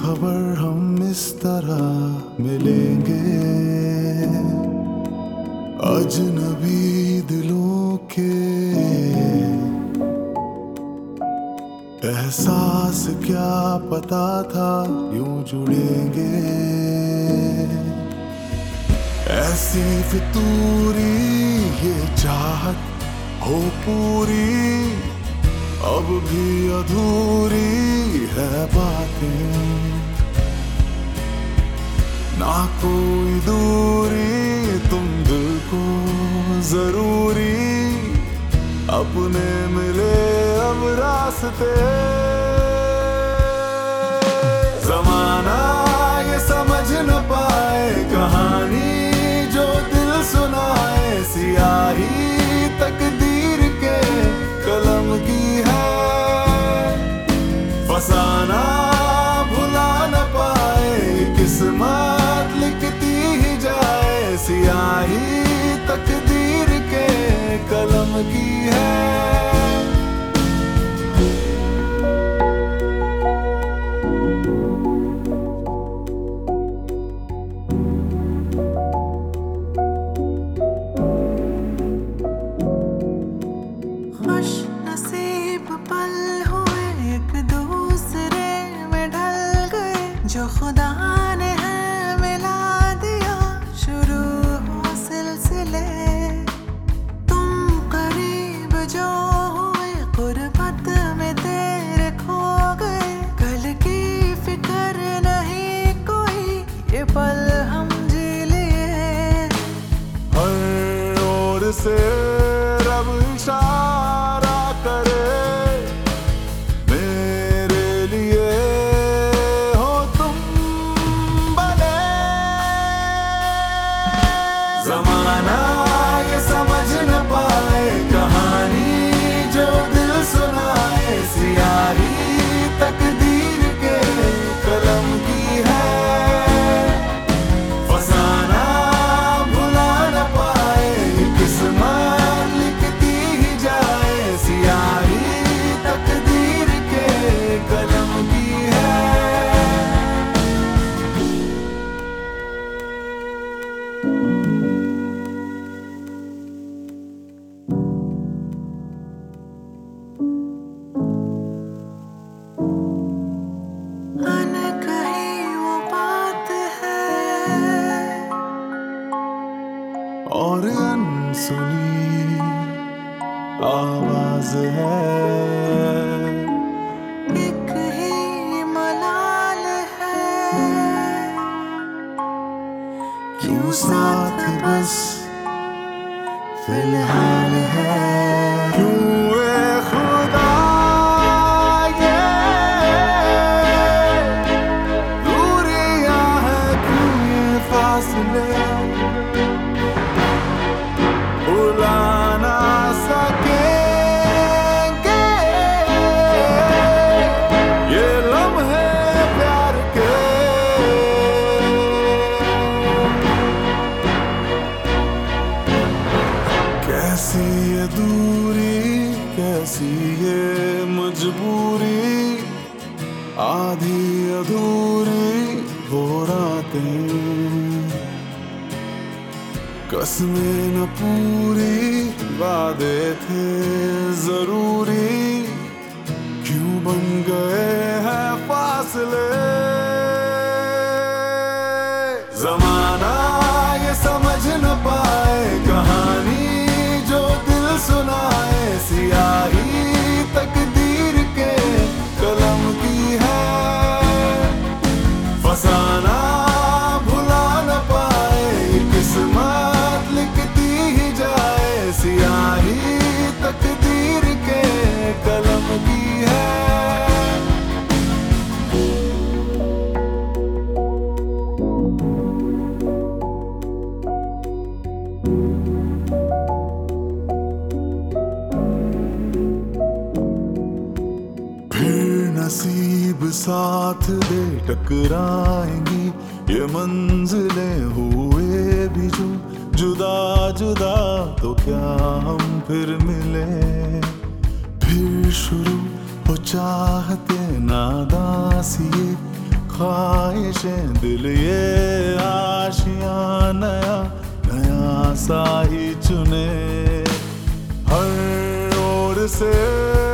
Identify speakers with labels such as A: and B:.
A: खबर हम इस तरह मिलेंगे, अजनबी दिलों के एहसास क्या पता था यूं जुड़ेंगे। ऐसी फितूरी ये चाहत हो पूरी, अब भी अधूरी है बातें, ना कोई दूरी तुम दिल को जरूरी, अपने मिले अब रास्ते। जमाना ये समझ न पाए कहानी जो दिल सुनाए, सियाही तकदीर के कलम की है, फसाना भुला न पाए किस्मत लिखती ही जाए, सियाही तकदीर के कलम की है।
B: जो खुदा ने है मिला दिया, शुरू हो सिलसिले, तुम करीब जो हुए गुर्बत में तेरे खो गए, कल की फिक्र नहीं कोई ये पल हम जी लिए।
A: हर ओर से रब इशारा करे मेरे लिए, जमाना ये समझ न पाए कहानी जो दिल सुनाए, सियाही तकदीर के कलम की है, फसाना भुला न पाए किस्मत लिखती ही जाए, सियाही तकदीर के कलम की है। और अनसुनी आवाज है,
B: एक ही मलाल है,
A: क्यों साथ बस फिलहाल है, क्यों ए खुदा ये दूरियां हैं, क्यों ये फासले भुला ना सकेंगे ये लम्हे प्यार के। कैसी ये दूरी, कैसी ये मजबूरी, आधी अधूरी वो रातें, कसमें न पूरी वादे थे जरूरी, क्यों बन गए हैं फासले। जमाना ये समझ न पाए कहानी जो दिल सुनाए, सियाही तकदीर के कलम की है, फसाना भुला न पाए किस्मत लिखती ही जाए, सियाही तकदीर के कलम की है। फिर नसीब साथ दे टकराएंगी ये मंजिलें, हुए भी जो जुदा जुदा तो क्या हम फिर मिले, फिर शुरू हो चाहते नादासी ख्वाहिशें दिल ये आशियां नया नया सा ही चुने हर ओर से